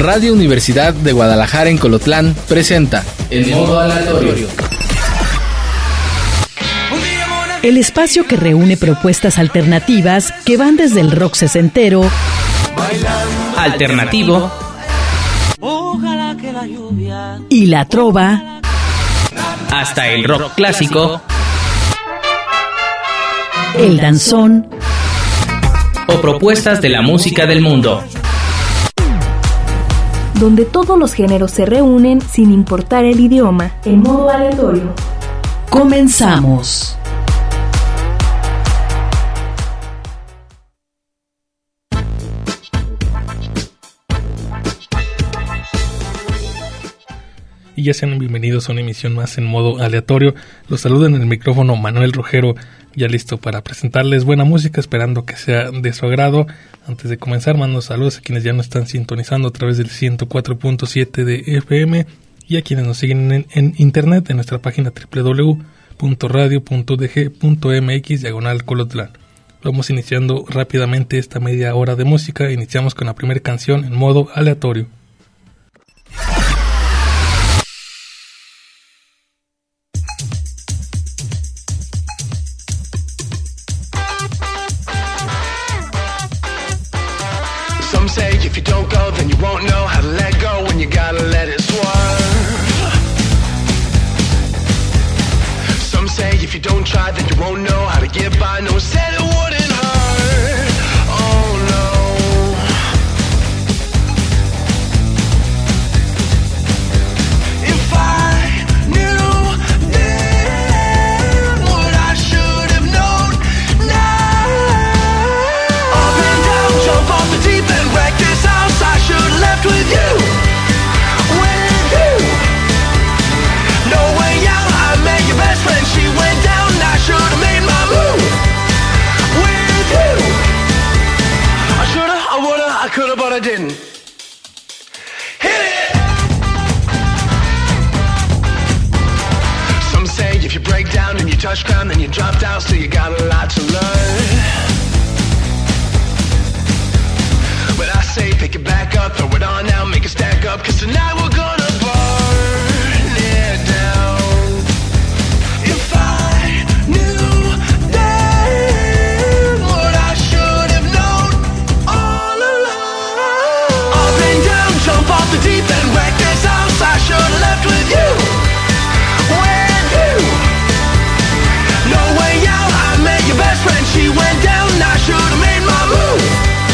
Radio Universidad de Guadalajara en Colotlán presenta El Modo Aleatorio. El espacio que reúne propuestas alternativas que van desde el rock sesentero, alternativo y la trova, hasta el rock clásico, el danzón o propuestas de la música del mundo, donde todos los géneros se reúnen sin importar el idioma. El Modo Aleatorio. Comenzamos. Y ya sean bienvenidos a una emisión más en Modo Aleatorio. Los saluda en el micrófono Manuel Rojero, ya listo para presentarles buena música, esperando que sea de su agrado. Antes de comenzar, mando saludos a quienes ya nos están sintonizando a través del 104.7 de FM y a quienes nos siguen en internet en nuestra página www.radio.dg.mx/Colotlán. Vamos iniciando rápidamente esta media hora de música. Iniciamos con la primera canción en modo aleatorio. Say if you don't go, then you won't know how to let go when you gotta let it swerve. Some say if you don't try, then you won't know how to get by. No one said it wouldn't hurt. Oh no. If I knew then what I should have known now. Up and down, jump off the deep end. Wreck this house, I should've left with you. With you. No way out, I met your best friend. She went down, I should've made my move. With you. I should've, I would've, I could've, but I didn't. Hit it! Some say if you break down and you touch ground, then you drop down, so you got a lot to learn. But I say pick it back up, throw it on now, make it stack up, cause tonight we're gonna burn it down. If I knew then what I should have known all along. Up and down, jump off the deep end, wreck this house, I should've left with you. With you. No way out, I met your best friend, she went down, I should've made my move.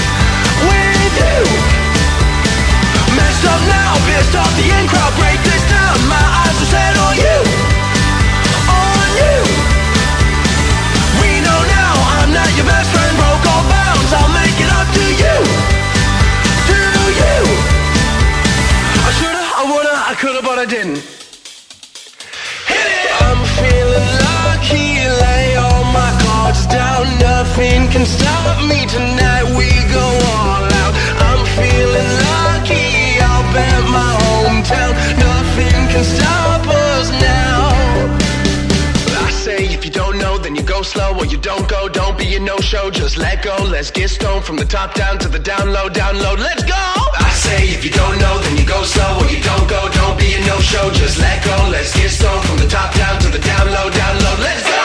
Messed up now, pissed off the in crowd, break this down, my eyes are set on you. On you. We know now, I'm not your best friend, broke all bounds, I'll make it up to you. To you. I should've, I would've, I could've, but I didn't. Hit it! I'm feeling lucky, lay all my cards down, nothing can stop me tonight, we go all out. I'm feeling lucky, I'll bet my hometown, nothing can stop us now. I say if you don't know, then you go slow, or you don't go, don't be a no-show, just let go, let's get stoned from the top down to the down low, let's go! I say if you don't know, then you go slow, or you don't go, don't be a no-show, just let go, let's get stoned from the top down to the down low, let's go!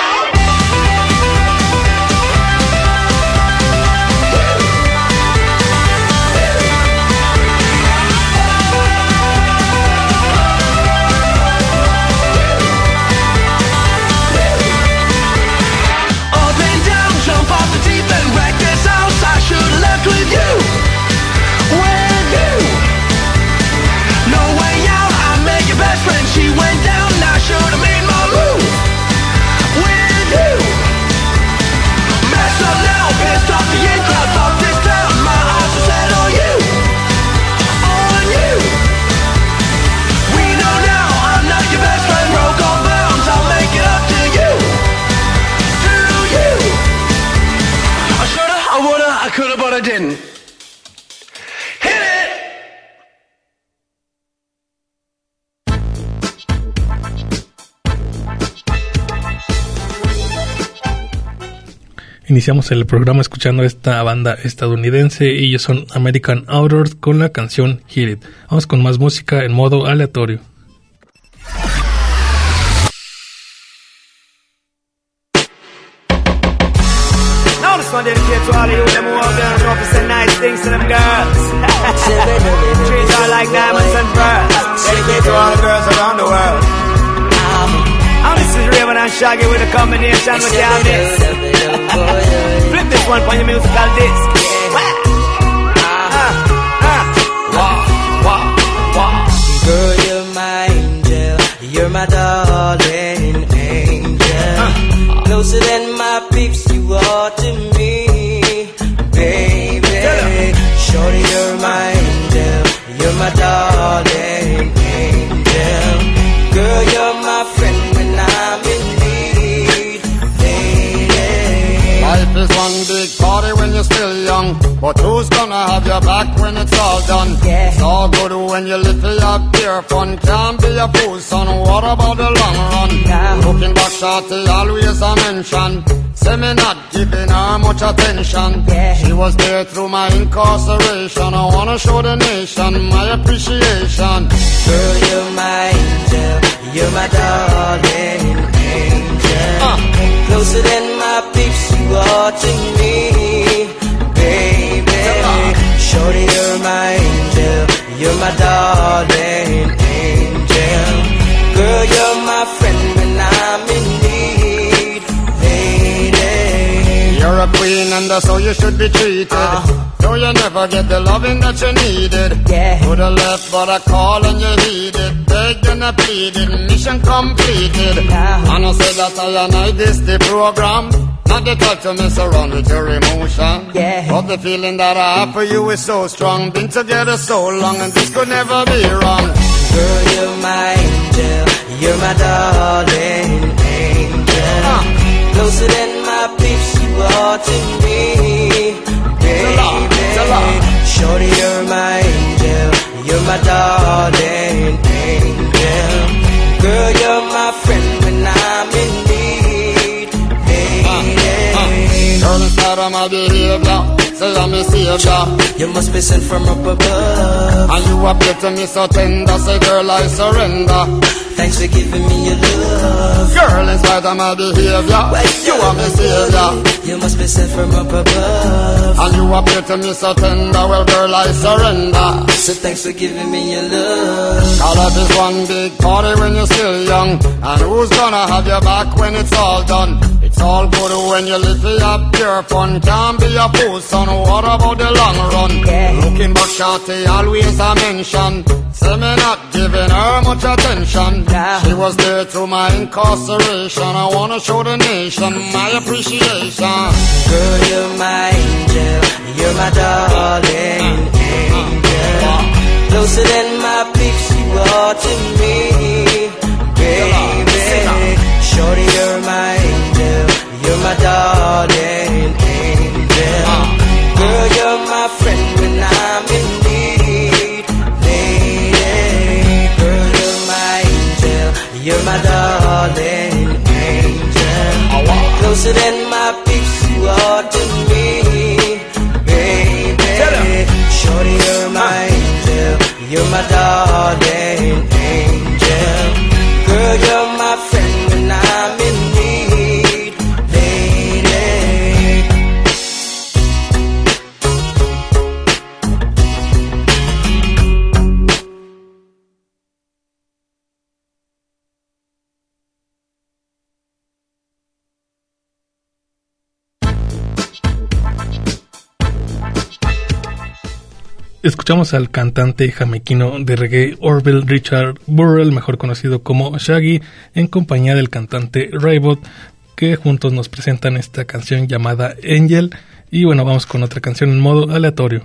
With you, with you. No way out, I met your best friend, she went down, I should've made my move. Iniciamos el programa escuchando esta banda estadounidense. Ellos son American Outdoors con la canción Hit It. Vamos con más música en modo aleatorio. Now this one dedicated to all of you them who out there and know to say nice things to them girls. Treat her like diamonds and pearls. Dedicated to all the girls around the world. And this is Raven and Shaggy with a combination with your miss. Flip this one for your musical disc. Girl, you're my angel. You're my darling angel. Closer than my peeps, you are to me, baby. Shorty, you're my angel. You're my darling angel. Girl, you're my friend when I'm in need, lady. Life is one big party when you're still young, but who's gonna have your back when it's all done? Yeah. It's all good when you live for your pure fun. Can't be a fool, son, what about the long run? Yeah. Looking back, shorty, always a mention. Say me not giving her much attention. Yeah. She was there through my incarceration. I wanna show the nation my appreciation. Girl, you're my angel. You're my darling angel. Closer than my peeps, you are to me, baby. Shorty, you're my angel. You're my darling angel. Girl, you're my friend when I'm in need, lady. You're a queen and that's how you should be treated. Though you never get the loving that you needed. Yeah. Could have left but I called and you heeded. Begged and I pleaded, mission completed. Yeah. And I said that I and I this the program. Not the type to mess around with your emotion. Yeah. But the feeling that I have for you is so strong. Been together so long and this could never be wrong. Girl, you're my angel. You're my darling angel. Closer than my peeps, you are to me, baby. Shorty, you're my angel. You're my darling angel. Girl, you're my friend when I'm in need, lady. Girl, inside of my behavior, say I'm a savior. You must be sent from up above. And you appear to me so tender. Say girl, I surrender. Thanks for giving me your love. Girl, in spite of my behavior, you are my savior. You must be sent from up above. And you appear to me so tender. Well, girl, I surrender. So thanks for giving me your love. Call life is one big party when you're still young. And who's gonna have your back when it's all done? It's all good when you live for your pure fun. Can't be a fool, son, what about the long run? Yeah. Looking back, shorty, always a mention. Say me not giving her much attention. Nah. She was there through my incarceration. I wanna show the nation my appreciation. Girl, you're my angel. You're my darling angel. Closer than my peeps, you are to me, baby. Shorty, you're my angel. You're my darling angel. Girl, you're my friend when I'm in need, lady. Girl, you're my angel. You're my darling angel. Closer than my peeps, you are to me, baby. Shorty, you're my angel. You're my darling angel. Girl, you're my friend when I'm in need, lady. Escuchamos al cantante jamaiquino de reggae Orville Richard Burrell, mejor conocido como Shaggy, en compañía del cantante Raybot, que juntos nos presentan esta canción llamada Angel. Y bueno, vamos con otra canción en modo aleatorio.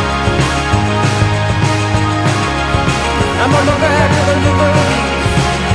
I'm on the back of the limousine.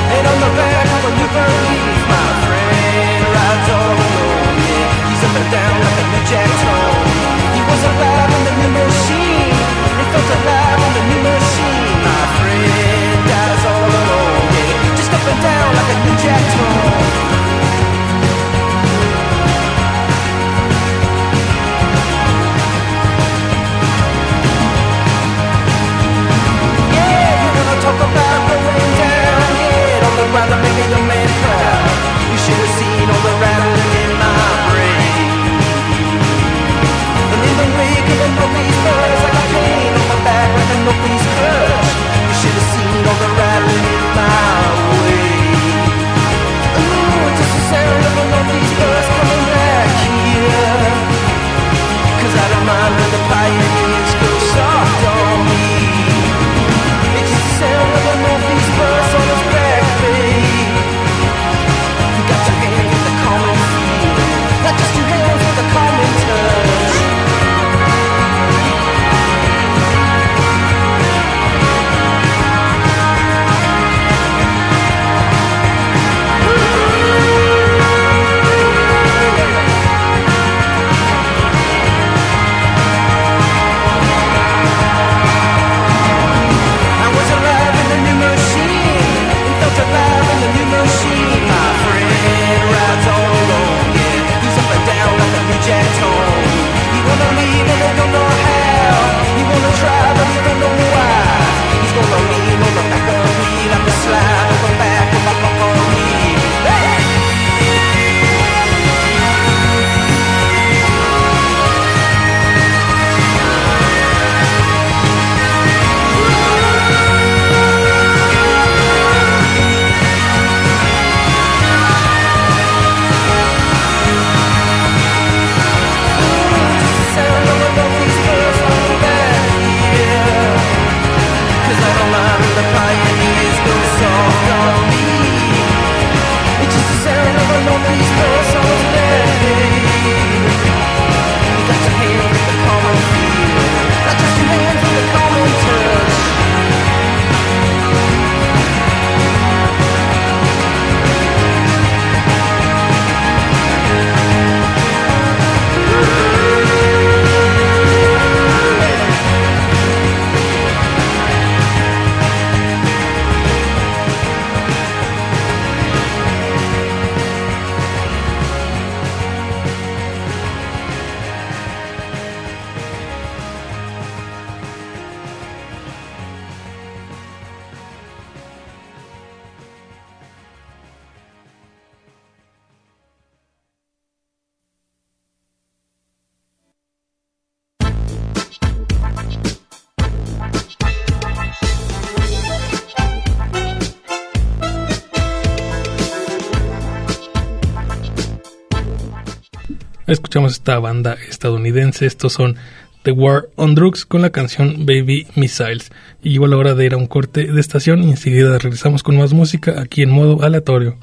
Escuchamos esta banda estadounidense, estos son The War on Drugs con la canción Baby Missiles. Y llegó la hora de ir a un corte de estación y enseguida regresamos con más música aquí en modo aleatorio.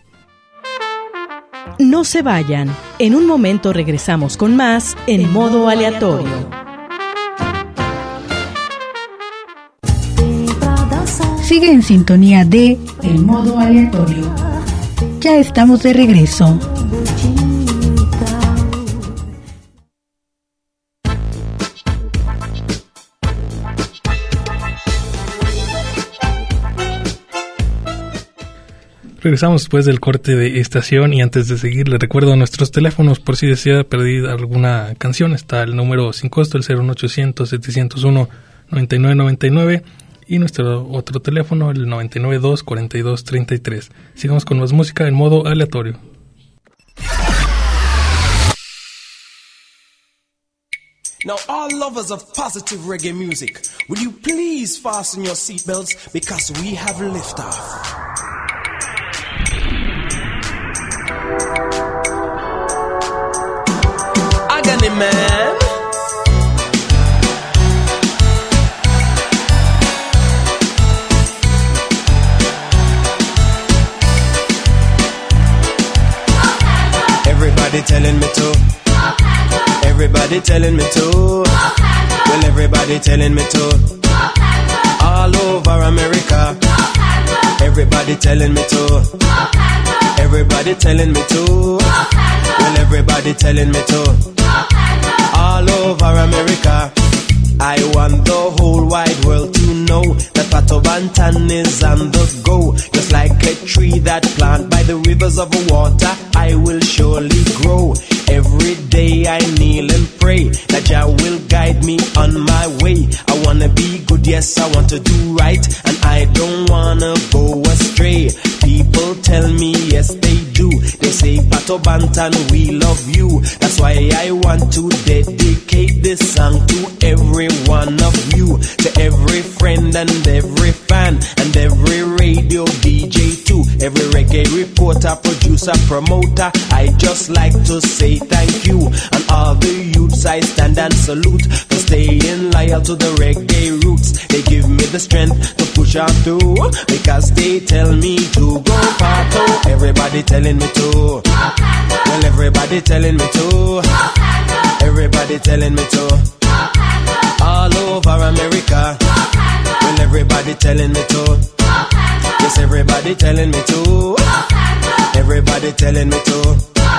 No se vayan, en un momento regresamos con más en modo aleatorio. Sigue en sintonía de El Modo Aleatorio. Ya estamos de regreso. Regresamos después del corte de estación y antes de seguir les recuerdo nuestros teléfonos por si desea pedir alguna canción. Está el número sin costo, el 01800-701-9999 y nuestro otro teléfono, el 992-4233. Sigamos con más música en modo aleatorio. Now, all lovers of positive reggae music, will you please fasten your seatbelts because we have liftoff. Agony man. Everybody telling me to. Everybody telling me to. Well, everybody telling me to. All over America. Everybody telling me to. Everybody telling me to. Well, everybody telling me to. All over America. I want the whole wide world to know that Pato Bantan is on the go. Just like a tree that planted by the rivers of water, I will surely grow. Every day I kneel and pray that Jah will guide me on my way. I wanna be good, yes, I want to do right, and I don't wanna go astray. People tell me, yes, they do. They say, Pato Bantan, we love you. That's why I want to dedicate this song to every one of you, to every friend and every fan, and every radio DJ too, every reggae reporter, producer, promoter. I just like to say thank you, and all the youths I stand and salute for staying loyal to the reggae roots. They give me the strength to push on through, because they tell me to go Pato. Everybody telling me to. Well, everybody telling me to. Everybody telling me to. All over America. Well, everybody telling me to. Yes, everybody telling me to. Everybody telling me to.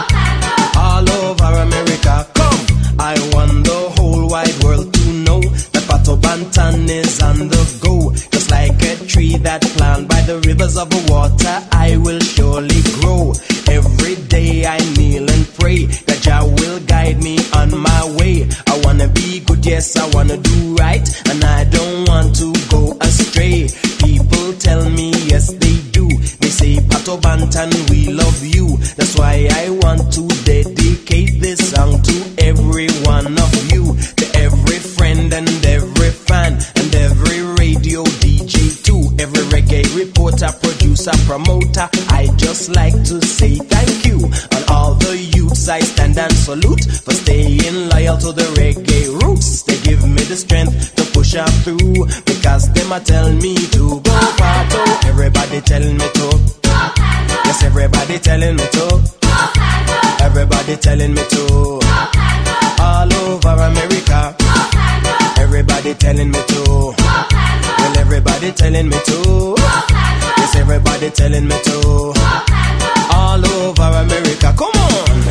All over America. Come, I want the whole wide world to know that Pato Bantan is on the go. Just like a tree that planted by the rivers of water, I will surely grow. Every day I kneel and pray that Jah will guide me on my way. I wanna be good, yes, I wanna do right, and I don't want to go astray. People tell me, yes, they do. They say, Pato Bantan, we love you. That's why I want to dedicate this song to every one of you, to every friend and every fan, and every radio DJ too, every reggae reporter, producer, promoter. I just like to say thank you, and all the youths I stand and salute for staying loyal to the reggae roots. They give me the strength to push on through, because them a tell me to go Pato. Everybody telling me to. Yes, everybody telling me to. Everybody telling me to. All over America. Everybody telling me to. Well, everybody telling me to. Yes, everybody telling me to. All over America. Come on.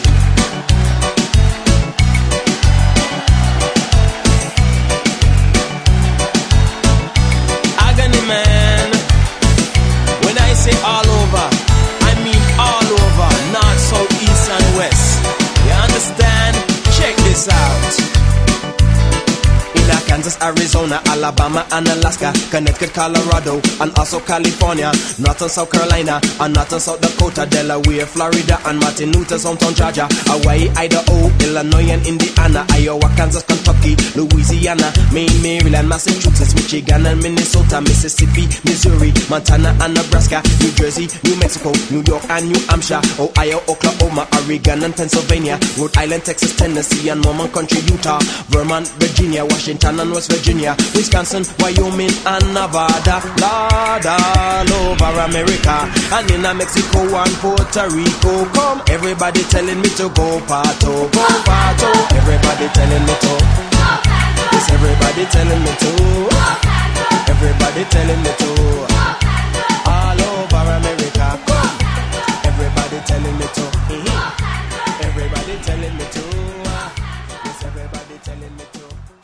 Agony man. When I say all over, I mean all over. North, south, east and west. You understand? Check this out. In Kansas Arizona, Alabama and Alaska, Connecticut, Colorado, and also California, North and South Carolina, and North and South Dakota, Delaware, Florida, and Martin Luther's hometown, Georgia, Hawaii, Idaho, Illinois, and Indiana, Iowa, Kansas, Kentucky, Louisiana, Maine, Maryland, Massachusetts, Michigan, and Minnesota, Mississippi, Missouri, Montana, and Nebraska, New Jersey, New Mexico, New York, and New Hampshire, Ohio, Oklahoma, Oregon, and Pennsylvania, Rhode Island, Texas, Tennessee, and Mormon Country, Utah, Vermont, Virginia, Washington, and West Virginia, Wisconsin, Wyoming, and Nevada, Lord, all over America, and in Mexico and Puerto Rico. Come, everybody telling me to go Pato, go Pato. Everybody telling me to, yes, everybody telling me to, everybody telling me to, all over America. Come, everybody telling me to, everybody telling me to, yes, everybody telling me to.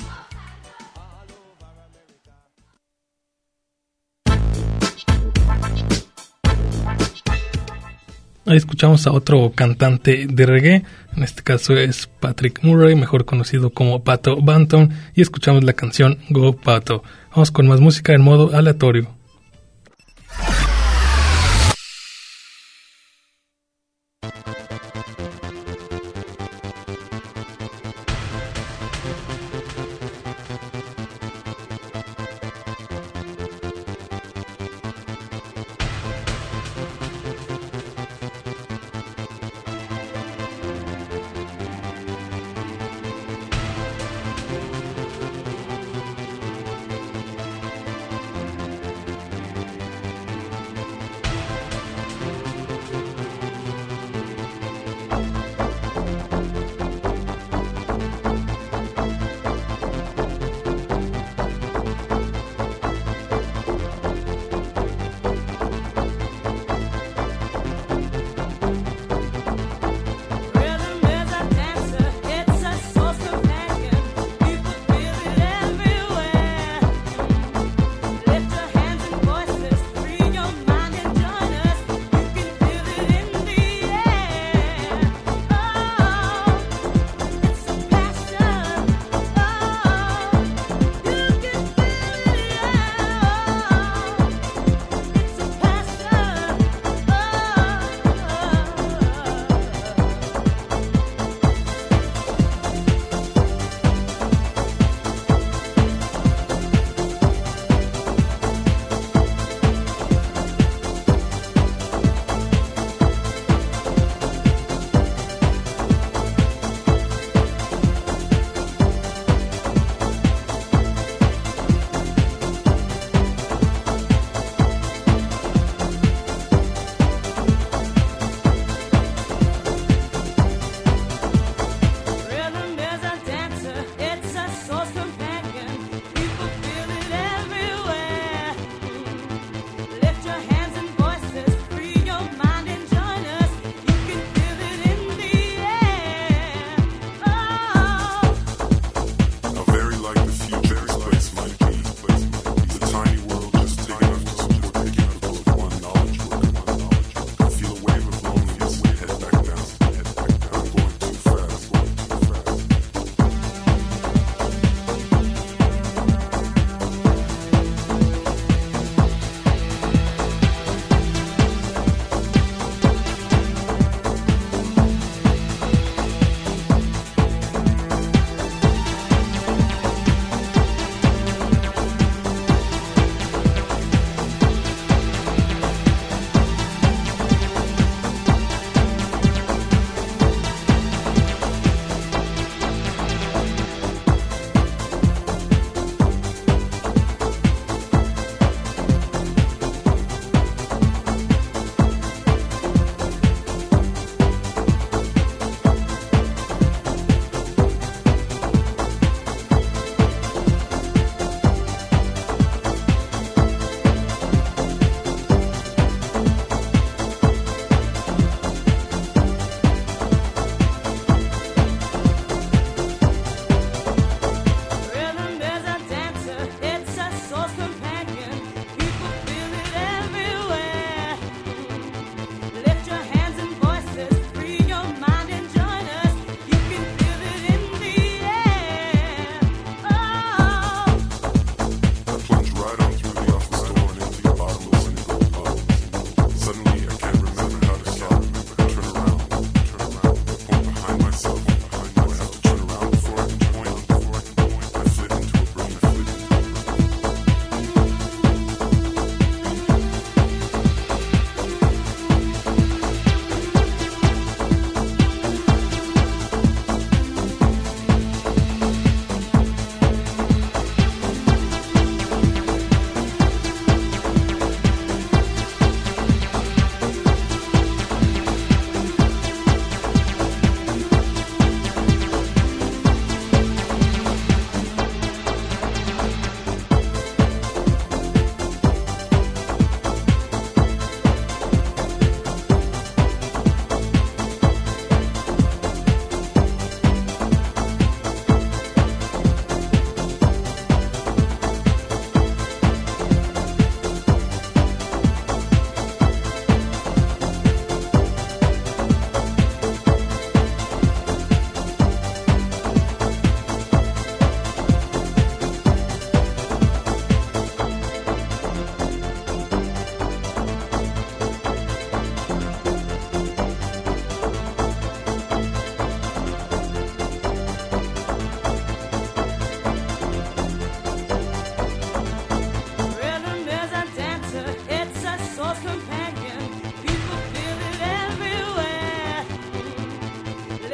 Ahí escuchamos a otro cantante de reggae, en este caso es Patrick Murray, mejor conocido como Pato Banton, y escuchamos la canción Go Pato. Vamos con más música en modo aleatorio.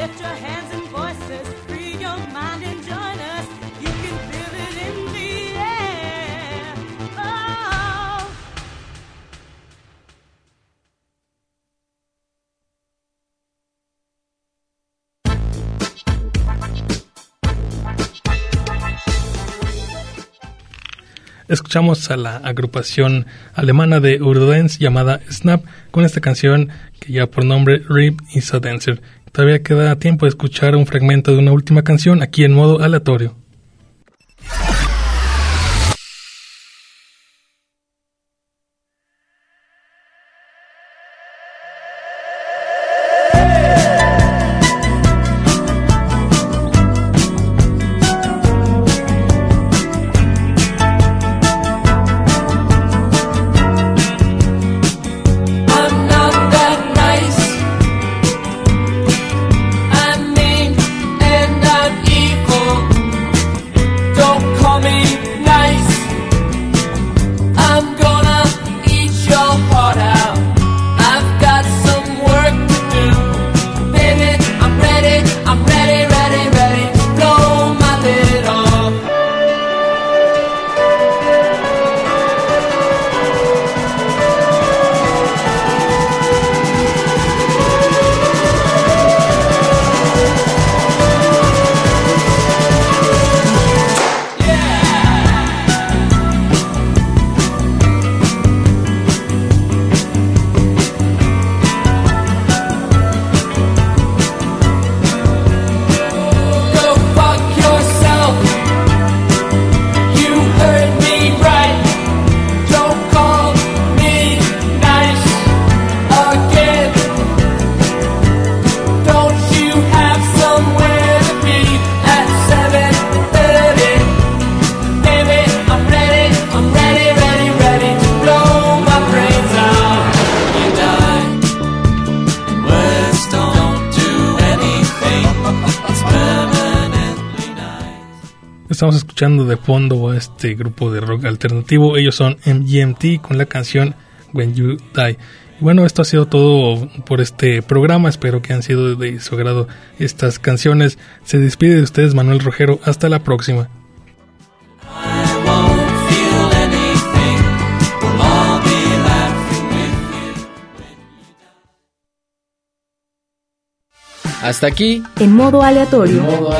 Get your hands and voices, free your mind and join us. You can feel it in the air. Oh. Escuchamos a la agrupación alemana de Eurodance llamada Snap con esta canción que lleva por nombre Rip is a Dancer. Todavía queda tiempo de escuchar un fragmento de una última canción aquí en modo aleatorio. Estamos escuchando de fondo a este grupo de rock alternativo. Ellos son MGMT con la canción When You Die. Y bueno, esto ha sido todo por este programa. Espero que han sido de su agrado estas canciones. Se despide de ustedes Manuel Rojero. Hasta la próxima. Hasta aquí En modo aleatorio.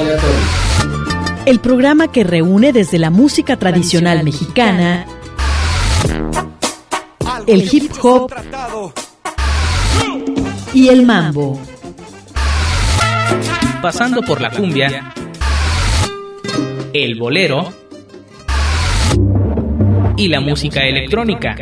El programa que reúne desde la música tradicional mexicana, el hip hop y el mambo. Pasando por la cumbia, el bolero y la música electrónica.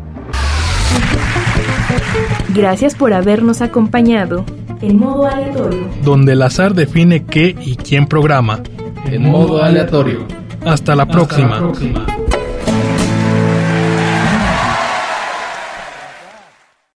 Gracias por habernos acompañado. En modo aleatorio. Donde el azar define qué y quién programa. En modo aleatorio. Hasta la próxima.